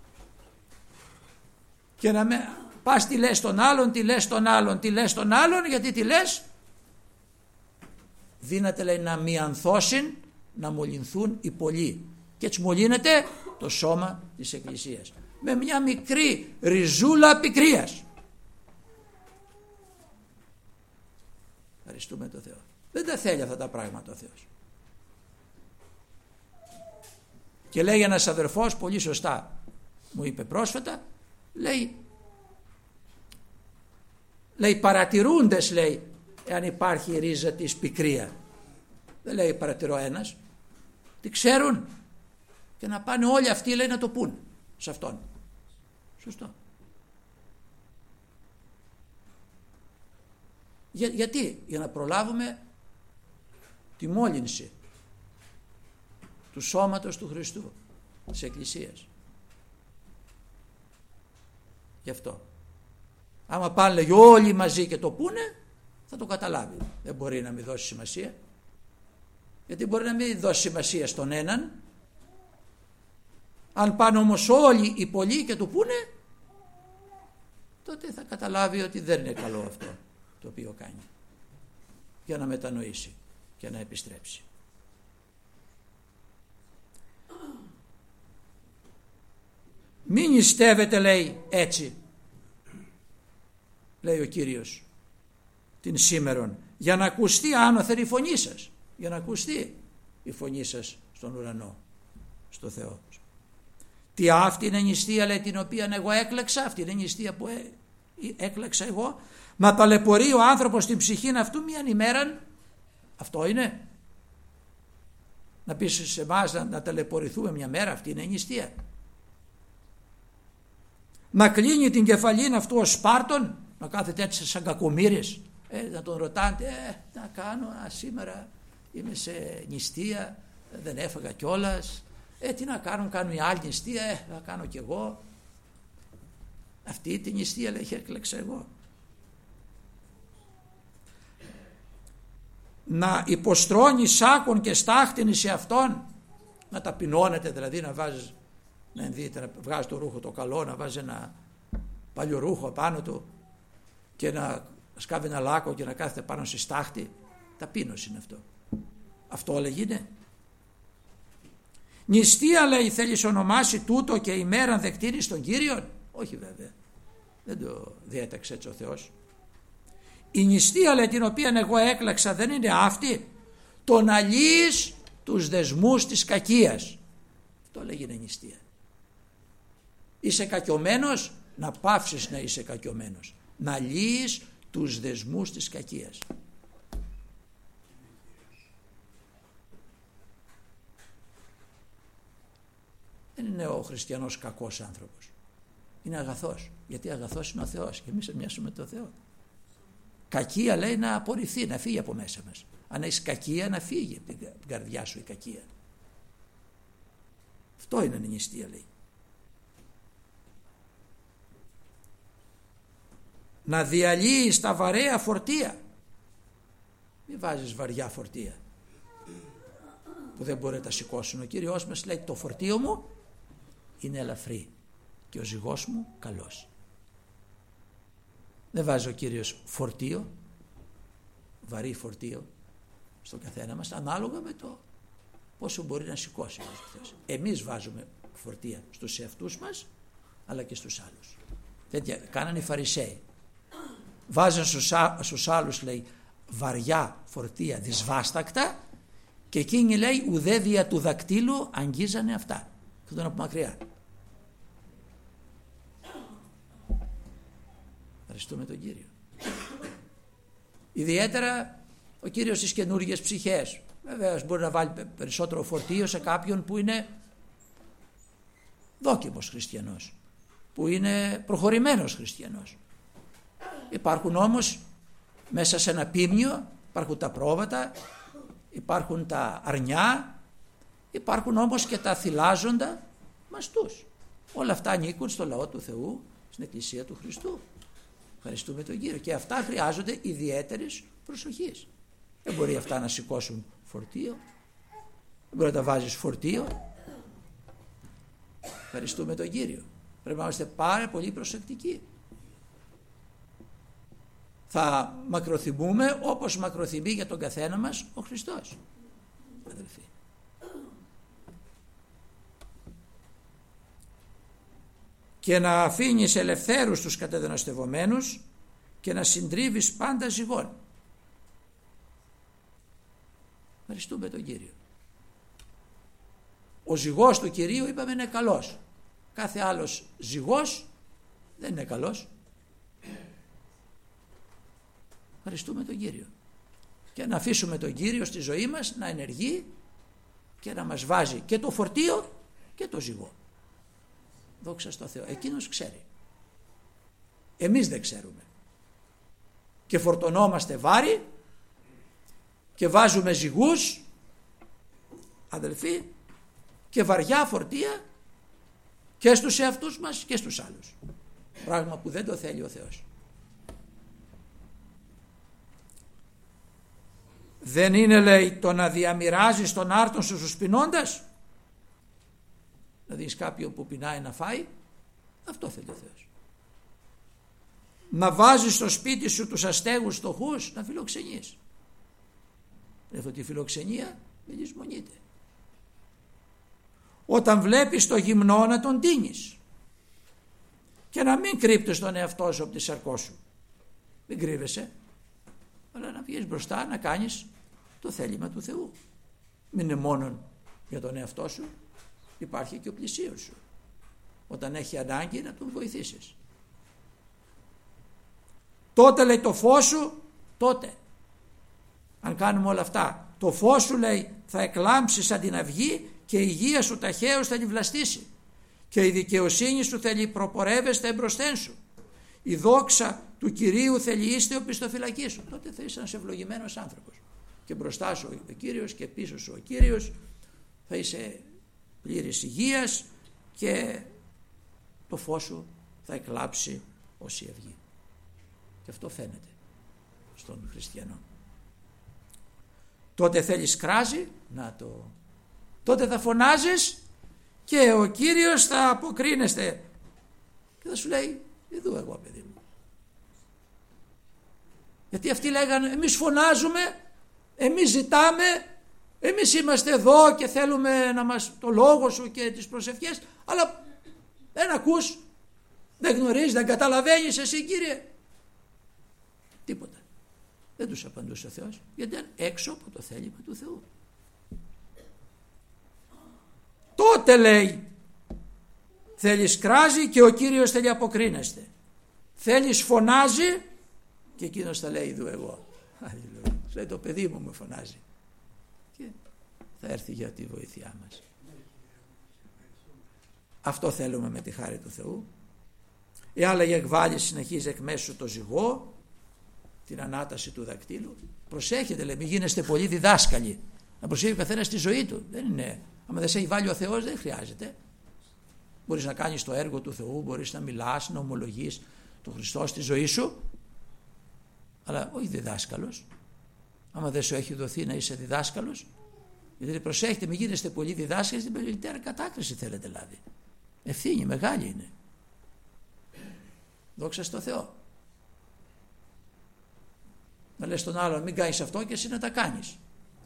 Και να πας τι λες τον άλλον, γιατί τι λες? Δύναται, λέει, να μιανθώσουν, να μολυνθούν οι πολλοί. Και έτσι μολύνεται το σώμα της Εκκλησίας. Με μια μικρή ριζούλα πικρίας. Ευχαριστούμε τον Θεό. Δεν τα θέλει αυτά τα πράγματα ο Θεός. Και λέει ένας αδερφός, πολύ σωστά μου είπε πρόσφατα, λέει παρατηρούντες, λέει, εάν υπάρχει ρίζα της πικρία. Δεν λέει παρατηρώ ένας. Τι ξέρουν και να πάνε όλοι αυτοί, λέει, να το πούν σε αυτόν. Σωστό. Γιατί? Για να προλάβουμε τη μόλυνση του σώματος του Χριστού, της Εκκλησίας. Γι' αυτό. Άμα πάνε λέγει όλοι μαζί και το πούνε, θα το καταλάβει. Δεν μπορεί να μην δώσει σημασία. Γιατί μπορεί να μην δώσει σημασία στον έναν. Αν πάνε όμως όλοι οι πολλοί και το πούνε, τότε θα καταλάβει ότι δεν είναι καλό αυτό το οποίο κάνει. Για να μετανοήσει και να επιστρέψει. Μην νηστεύετε, λέει, έτσι, λέει ο Κύριος την σήμερον, για να ακουστεί άνωθεν η φωνή σας, για να ακουστεί η φωνή σας στον ουρανό, στο Θεό. Τι αυτή είναι η νηστεία, λέει, την οποία εγώ έκλεξα, αυτή είναι η νηστεία που έκλεξα εγώ, μα ταλαιπωρεί ο άνθρωπος την ψυχή αυτού μίαν ημέραν. Αυτό είναι? Να πεις σε εμάς να ταλαιπωρηθούμε μια μέρα, αυτή είναι η νηστεία? Να κλείνει την κεφαλήν αυτού ο Σπάρτον, να κάθεται έτσι σαν κακομοίρης, να τον ρωτάτε, να κάνω, σήμερα είμαι σε νηστεία, δεν έφαγα κιόλας, τι να κάνουν οι άλλοι νηστεία, θα κάνω κι εγώ. Αυτή τη νηστεία, λέει, έκλεξα εγώ. Να υποστρώνει σάκων και στάχτινη σε αυτόν, να ταπεινώνεται, δηλαδή να βάζεις, να ενδύεται, να βγάζει το ρούχο το καλό, να βάζει ένα παλιό ρούχο πάνω του και να σκάβει ένα λάκκο και να κάθεται πάνω στη στάχτη. Ταπείνωση είναι αυτό. Αυτό λέγει είναι? Νηστεία, λέει, θέλεις ονομάσει τούτο και ημέραν δεκτήρης των Κύριων? Όχι βέβαια, δεν το διέταξε έτσι ο Θεός. Η νηστεία, λέει, την οποία εγώ έκλαξα, δεν είναι αυτή? Το να λύεις τους δεσμούς της κακίας. Αυτό λέγει είναι νηστεία. Είσαι κακιωμένος, να πάψεις να είσαι κακιωμένος. Να λύεις τους δεσμούς της κακίας. Δεν είναι ο χριστιανός κακός άνθρωπος. Είναι αγαθός. Γιατί αγαθός είναι ο Θεός και εμείς μοιάσουμε με τον Θεό. Κακία, λέει, να απορριφθεί, να φύγει από μέσα μας. Αν έχεις κακία, να φύγει από την καρδιά σου η κακία. Αυτό είναι η νηστεία, λέει. Να διαλύεις τα βαρέα φορτία. Μην βάζεις βαριά φορτία που δεν μπορεί να τα σηκώσουν. Ο Κύριος μας λέει, το φορτίο μου είναι ελαφρύ και ο ζυγός μου καλός. Δεν βάζει ο Κύριος φορτίο, βαρύ φορτίο στον καθένα μας, ανάλογα με το πόσο μπορεί να σηκώσει. Εμείς βάζουμε φορτία στους εαυτούς μας, αλλά και στους άλλους. Τέτοια κάνανε οι Φαρισαίοι. Βάζαν στους άλλους, λέει, βαριά φορτία δυσβάστακτα και εκείνοι, λέει, ουδέ δια του δακτύλου αγγίζανε αυτά. Θα τον από μακριά. Ευχαριστούμε τον Κύριο. Ιδιαίτερα ο Κύριος στις καινούργιες ψυχές. Βεβαίως μπορεί να βάλει περισσότερο φορτίο σε κάποιον που είναι δόκιμος χριστιανός, που είναι προχωρημένος χριστιανός. Υπάρχουν όμως μέσα σε ένα πίμνιο, υπάρχουν τα πρόβατα, υπάρχουν τα αρνιά, υπάρχουν όμως και τα θυλάζοντα μαστούς. Όλα αυτά ανήκουν στο λαό του Θεού, στην Εκκλησία του Χριστού. Ευχαριστούμε τον Κύριο. Και αυτά χρειάζονται ιδιαίτερης προσοχής. Δεν μπορεί αυτά να σηκώσουν φορτίο. Δεν μπορεί να τα βάζεις φορτίο. Ευχαριστούμε τον Κύριο. Πρέπει να είμαστε πάρα πολύ προσεκτικοί. Θα μακροθυμούμε όπως μακροθυμεί για τον καθένα μας ο Χριστός. Αδελφοί. Και να αφήνεις ελευθέρους τους κατεδυναστευομένους και να συντρίβεις πάντα ζυγών. Ευχαριστούμε τον Κύριο. Ο ζυγός του Κυρίου, είπαμε, είναι καλός. Κάθε άλλος ζυγός δεν είναι καλός. Ευχαριστούμε τον Κύριο. Και να αφήσουμε τον Κύριο στη ζωή μας να ενεργεί και να μας βάζει και το φορτίο και το ζυγό. Δόξα στο Θεό. Εκείνος ξέρει. Εμείς δεν ξέρουμε. και φορτωνόμαστε βάρη και βάζουμε ζυγούς, αδελφοί, και βαριά φορτία και στους εαυτούς μας και στους άλλους. Πράγμα που δεν το θέλει ο Θεός. Δεν είναι, λέει, το να διαμοιράζεις τον άρτον στους πεινώντας? Να δεις κάποιον που πεινάει να φάει. Αυτό θέλει ο Θεός. Να βάζεις στο σπίτι σου τους αστέγους φτωχούς, να φιλοξενείς. Ότι η φιλοξενία δεν λησμονείται. Όταν βλέπεις το γυμνό, να τον τίνεις και να μην κρύπτεις τον εαυτό σου από τη σαρκό σου. Δεν κρύβεσαι, αλλά να βγεις μπροστά, να κάνεις το θέλημα του Θεού. Μην είναι μόνο για τον εαυτό σου, υπάρχει και ο πλησίος σου. Όταν έχει ανάγκη, να τον βοηθήσεις. Τότε, λέει, το φως σου, τότε, αν κάνουμε όλα αυτά, το φως σου, λέει, θα εκλάμψει σαν την αυγή και η υγεία σου ταχαίως θα βλαστήσει και η δικαιοσύνη σου θέλει προπορεύεστε εμπροσθέν σου. Η δόξα του Κυρίου θέλει είστε οπισθοφυλακή σου. Τότε θα είσαι ένας ευλογημένος άνθρωπος και μπροστά σου ο Κύριος και πίσω σου ο Κύριος, θα είσαι πλήρης υγείας και το φως σου θα εκλάψει ως η αυγή. Και αυτό φαίνεται στον χριστιανό. Τότε θέλεις κράζι, τότε θα φωνάζεις και ο Κύριος θα αποκρίνεστε και θα σου λέει εδώ εγώ, παιδί μου. Γιατί αυτοί λέγανε εμείς φωνάζουμε, εμείς ζητάμε, εμείς είμαστε εδώ και θέλουμε να μας το λόγο σου και τις προσευχές, αλλά δεν ακούς, δεν γνωρίζεις, δεν καταλαβαίνεις εσύ, Κύριε. Τίποτα. Δεν τους απαντούσε ο Θεός, γιατί ήταν έξω από το θέλημα του Θεού. Τότε, λέει, θέλεις κράζει και ο Κύριος θέλει αποκρίνεστε. Θέλεις φωνάζει και εκείνος θα λέει δου εγώ. Λέει το παιδί μου με φωνάζει και θα έρθει για τη βοήθειά μας. Αυτό θέλουμε με τη χάρη του Θεού. Εάν, λέγε, εκβάλλεις, συνεχίζει εκ μέσου το ζυγό, την ανάταση του δακτύλου. Προσέχετε, λέει, μην γίνεστε πολύ διδάσκαλοι. Να προσέχει ο καθένας στη ζωή του. Δεν είναι. Αν δεν σε έχει βάλει ο Θεός, δεν χρειάζεται. Μπορείς να κάνεις το έργο του Θεού, μπορείς να μιλάς, να ομολογείς τον Χριστό στη ζωή σου, αλλά όχι διδάσκαλος. Άμα δεν σου έχει δοθεί να είσαι διδάσκαλος, γιατί προσέχετε, μην γίνεστε πολύ διδάσκαλοι, στην περιττέρα κατάκριση θέλετε, δηλαδή. Ευθύνη μεγάλη είναι. Δόξα στο Θεό. Να λες τον άλλον μην κάνεις αυτό και εσύ να τα κάνεις.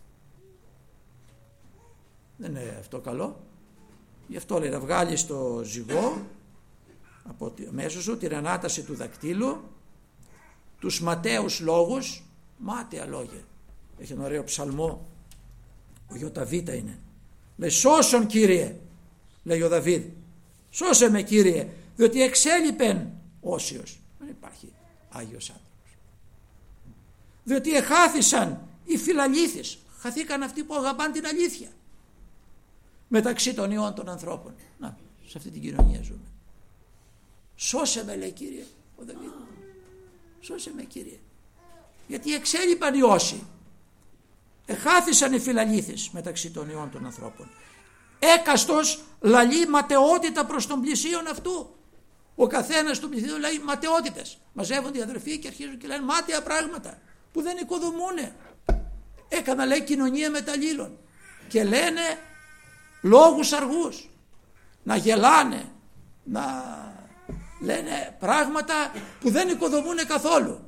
Δεν είναι αυτό καλό. Γι' αυτό, λέει, να βγάλεις το ζυγό από μέσω σου, την ανάταση του δακτύλου, τους ματαίους λόγους, μάταια λόγια. Έχει ένα ωραίο ψαλμό, ο ΙΒ είναι. Λέει σώσον, Κύριε, λέει ο Δαβίδ, σώσε με, Κύριε, διότι εξέλιπεν όσιος. Δεν υπάρχει Άγιος άνθρωπος. Διότι εχάθησαν οι φιλαλήθεις, χαθήκαν αυτοί που αγαπάν την αλήθεια μεταξύ των ιών των ανθρώπων. Να, σε αυτή την κοινωνία ζούμε. Σώσε με, λέει, Κύριε, ο Δαβίδ. Σώσε με, Κύριε. Γιατί εξέλιπαν οι όσοι. Εχάθησαν οι φιλαλήθεις μεταξύ των ιών των ανθρώπων. Έκαστος λαλεί ματαιότητα προς τον πλησίον αυτού. Ο καθένας του πλησίον λέει ματαιότητες. Μαζεύονται οι αδερφοί και αρχίζουν και λένε μάταια πράγματα που δεν οικοδομούνε. Έκανα, λέει, κοινωνία μεταλλήλων και λένε λόγους αργούς, να γελάνε, να λένε πράγματα που δεν οικοδομούνε καθόλου.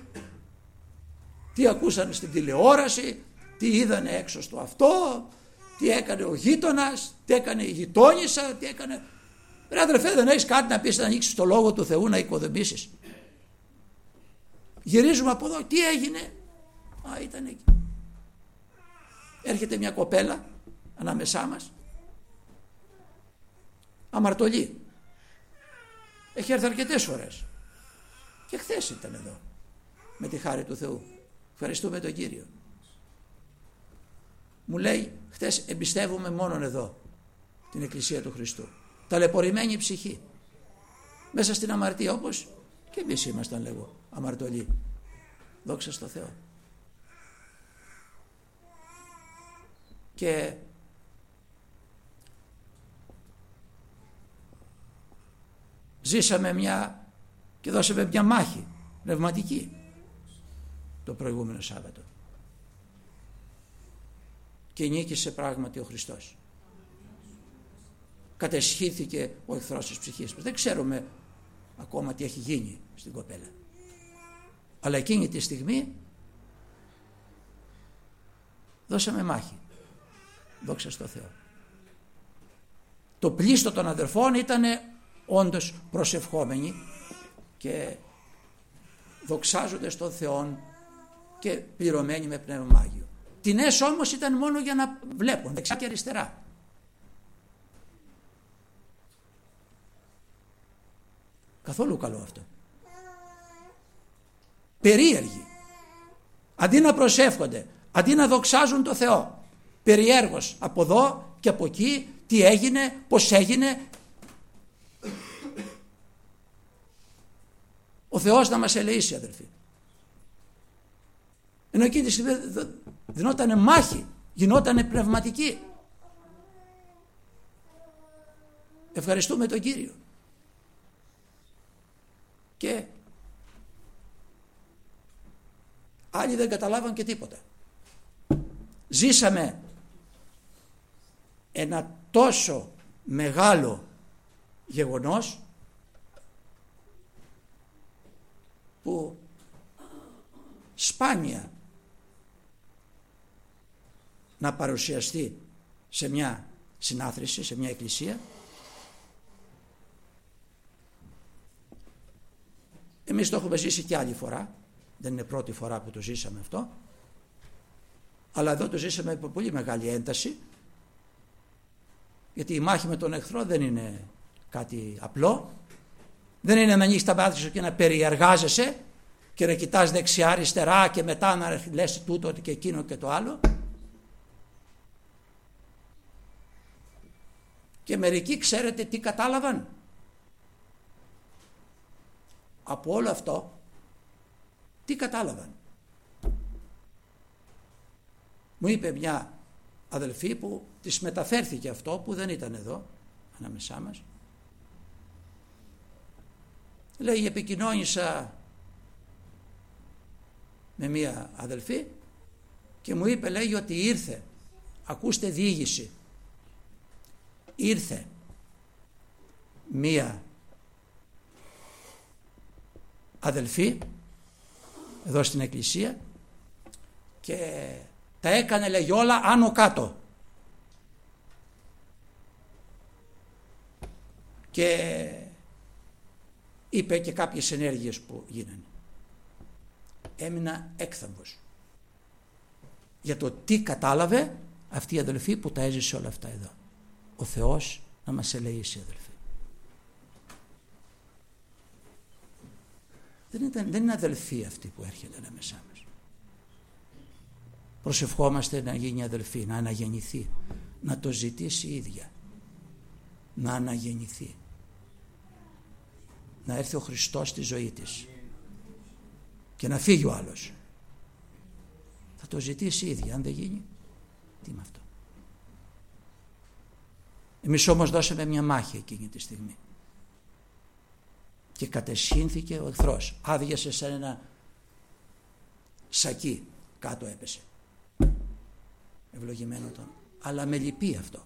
Τι ακούσανε στην τηλεόραση, τι είδανε έξω στο αυτό, τι έκανε ο γείτονας, τι έκανε η γειτόνισσα, τι έκανε. Ρε αδερφέ, δεν έχεις κάτι να πεις, να ανοίξεις το λόγο του Θεού, να οικοδομήσεις. Γυρίζουμε από εδώ, τι έγινε? Α, ήταν εκεί. Έρχεται μια κοπέλα ανάμεσά μας, αμαρτωλή. Έχει έρθει αρκετές φορές και χθες ήταν εδώ, με τη χάρη του Θεού. Ευχαριστούμε τον Κύριο. Μου λέει χθες, εμπιστεύομαι μόνον εδώ την Εκκλησία του Χριστού. Ταλαιπωρημένη ψυχή, μέσα στην αμαρτία, όπως και εμείς ήμασταν λίγο αμαρτωλοί. Δόξα στο Θεό. Και ζήσαμε και δώσαμε μια μάχη πνευματική το προηγούμενο Σάββατο. Και νίκησε πράγματι ο Χριστός. Κατεσχύθηκε ο εχθρός της ψυχής μας. Δεν ξέρουμε ακόμα τι έχει γίνει στην κοπέλα. Αλλά εκείνη τη στιγμή δώσαμε μάχη. Δόξα στο Θεό. Το πλήστο των αδερφών ήταν όντως προσευχόμενοι και δοξάζοντες τον Θεόν και πληρωμένοι με Πνεύμα Άγιο. Τινές όμως ήταν μόνο για να βλέπουν δεξιά και αριστερά. Καθόλου καλό αυτό. Περίεργοι. Αντί να προσεύχονται, αντί να δοξάζουν το Θεό, περιέργως από εδώ και από εκεί, τι έγινε, πώς έγινε. Ο Θεός να μας ελεήσει, αδελφοί. Ενώ εκείνη τη στιγμή δινότανε μάχη, γινότανε πνευματική. Ευχαριστούμε τον Κύριο. Και άλλοι δεν καταλάβαν και τίποτα. Ζήσαμε ένα τόσο μεγάλο γεγονός που σπάνια να παρουσιαστεί σε μια συνάθρηση, σε μια εκκλησία. Εμείς το έχουμε ζήσει και άλλη φορά, δεν είναι πρώτη φορά που το ζήσαμε αυτό, αλλά εδώ το ζήσαμε με πολύ μεγάλη ένταση, γιατί η μάχη με τον εχθρό δεν είναι κάτι απλό, δεν είναι να ανοίξεις τα μάτια σου και να περιεργάζεσαι και να κοιτάς δεξιά αριστερά και μετά να λες τούτο και εκείνο και το άλλο. Και μερικοί ξέρετε τι κατάλαβαν από όλο αυτό? Τι κατάλαβαν? Μου είπε μια αδελφή που της μεταφέρθηκε αυτό, που δεν ήταν εδώ ανάμεσά μας. Λέει, επικοινώνησα με μια αδελφή και μου είπε, λέει, ότι ήρθε, ακούστε διήγηση, ήρθε μία αδελφή εδώ στην εκκλησία και τα έκανε, λέγει, όλα άνω κάτω και είπε και κάποιες ενέργειες που γίνανε. Έμεινα έκθαμβος για το τι κατάλαβε αυτή η αδελφή που τα έζησε όλα αυτά εδώ. Ο Θεός να μας ελεήσει, αδελφοί. Δεν είναι αδελφή αυτή που έρχεται ανάμεσά μας. Προσευχόμαστε να γίνει αδελφή, να αναγεννηθεί, να το ζητήσει η ίδια, να αναγεννηθεί, να έρθει ο Χριστός στη ζωή της και να φύγει ο άλλος. Θα το ζητήσει η ίδια. Αν δεν γίνει, τι με αυτό? Εμείς όμως δώσαμε μια μάχη εκείνη τη στιγμή και κατεσχύνθηκε ο εχθρός. Άδειασε σαν ένα σακί, κάτω έπεσε. Ευλογημένο τον. Αλλά με λυπεί αυτό,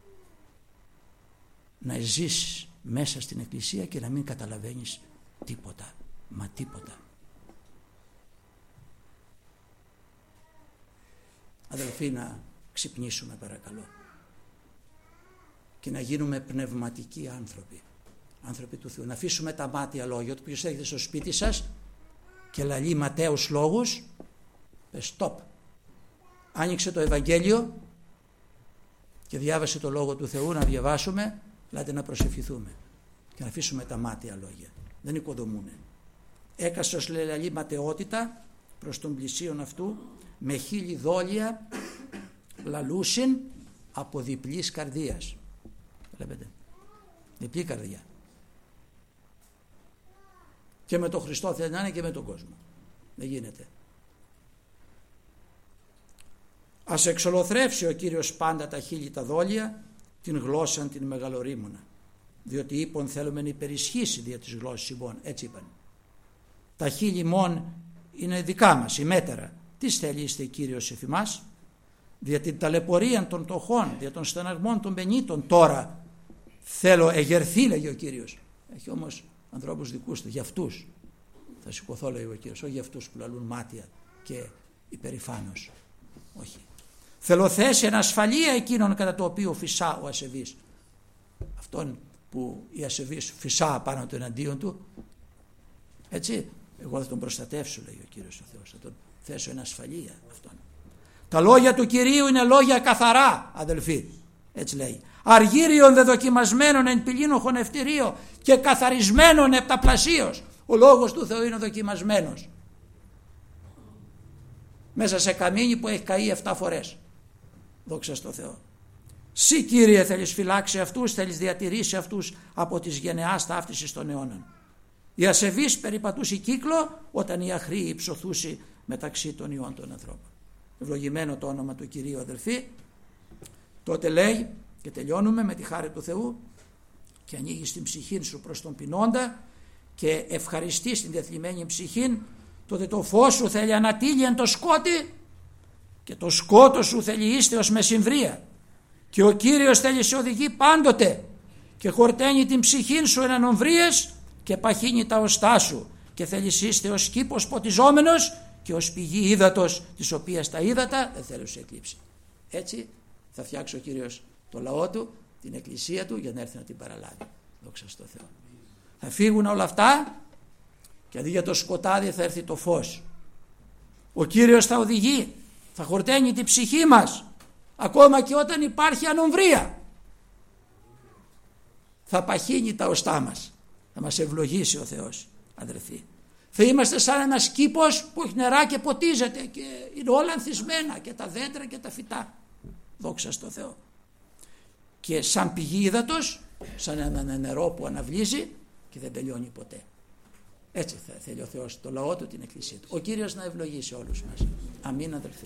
να ζεις μέσα στην εκκλησία και να μην καταλαβαίνεις τίποτα, μα τίποτα. Αδελφοί, να ξυπνήσουμε παρακαλώ και να γίνουμε πνευματικοί άνθρωποι του Θεού. Να αφήσουμε τα μάτια λόγια του. Ποιος έρχεται στο σπίτι σας και λαλεί ματαίους λόγους, πες stop. Άνοιξε το Ευαγγέλιο και διάβασε το Λόγο του Θεού, να διαβάσουμε, ελάτε να προσευχηθούμε και να αφήσουμε τα μάτια λόγια. Δεν οικοδομούνε. Έκαστος λαλεί ματαιότητα προς τον πλησίον αυτού, με χίλι δόλια λαλούσιν από διπλής καρδίας. Βλέπετε, διπλή καρδιά. Και με τον Χριστό θέλει να είναι και με τον κόσμο. Δεν γίνεται. Ας εξολοθρεύσει ο Κύριος πάντα τα χείλη τα δόλια, την γλώσσαν την μεγαλορίμουνα. Διότι είπον θέλουμε να υπερισχύσει δια της γλώσσης ημών. Έτσι είπαν. Τα χείλη ημών είναι δικά μας, η μέτερα. Τι θέλει είστε Κύριος εφ' ημάς? Δια την ταλαιπωρία των τοχών, δια των στεναγμών των πενήτων τώρα θέλω εγερθεί, λέγει ο Κύριος. Έχει όμως ανθρώπους δικούς του, για αυτούς θα σηκωθώ, λέει ο Κύριος, όχι για αυτούς που λαλούν μάτια και υπερηφάνος. Όχι. Θέλω θέση ανασφαλεία εκείνον κατά το οποίο φυσά ο ασεβής. Αυτόν που η ασεβής φυσά πάνω του εναντίον του, έτσι, εγώ θα τον προστατεύσω, λέει ο Κύριος ο Θεός, θα τον θέσω ανασφαλεία αυτόν. Τα λόγια του Κυρίου είναι λόγια καθαρά, αδελφοί, έτσι λέει. Αργύριον δεδοκιμασμένων εν πυλήνοχον ευτηρίο και καθαρισμένων επταπλασίως. Ο λόγος του Θεού είναι δοκιμασμένος. Μέσα σε καμίνι που έχει καεί 7 φορές. Δόξα στο Θεό. Συ Κύριε θέλεις φυλάξει αυτούς, θέλεις διατηρήσει αυτούς από τις γενεάς ταύτισης των αιώνων. Η ασεβής περιπατούσε κύκλο όταν η αχρή υψωθούσε μεταξύ των ιών των ανθρώπων. Ευλογημένο το όνομα του Κυρίου, αδελφοί. Τότε λέει, και τελειώνουμε με τη χάρη του Θεού, και ανοίγει την ψυχή σου προς τον πεινώντα και ευχαριστείς την διαθλιμμένη ψυχή, τότε το φως σου θέλει ανατύλει εν το σκότη και το σκότος σου θέλει είστε ως μεσημβρία, και ο Κύριος θέλει σε οδηγεί πάντοτε και χορταίνει την ψυχή σου εν ανομβρίες και παχύνει τα οστά σου, και θέλει είστε ως κήπος ποτιζόμενος και ως πηγή ύδατος, της οποίας τα ύδατα δεν θέλουν σε εκλείψει. Έτσι θα φτιάξει ο Κύριος το λαό του, την εκκλησία του, για να έρθει να την παραλάβει. Δόξα στο Θεό. Θα φύγουν όλα αυτά και αντί για το σκοτάδι θα έρθει το φως. Ο Κύριος θα οδηγεί, θα χορταίνει την ψυχή μας ακόμα και όταν υπάρχει ανομβρία. Θα παχύνει τα οστά μας. Θα μας ευλογήσει ο Θεός, αδερφοί. Θα είμαστε σαν ένας κήπος που έχει νερά και ποτίζεται και είναι όλα ανθισμένα, και τα δέντρα και τα φυτά. Δόξα στο Θεό. Και σαν πηγή ύδατος, σαν ένα νερό που αναβλύζει και δεν τελειώνει ποτέ. Έτσι θα θέλει ο Θεός το λαό του, την εκκλησία του. Ο Κύριος να ευλογήσει όλους μας. Αμήν, αδελφοί.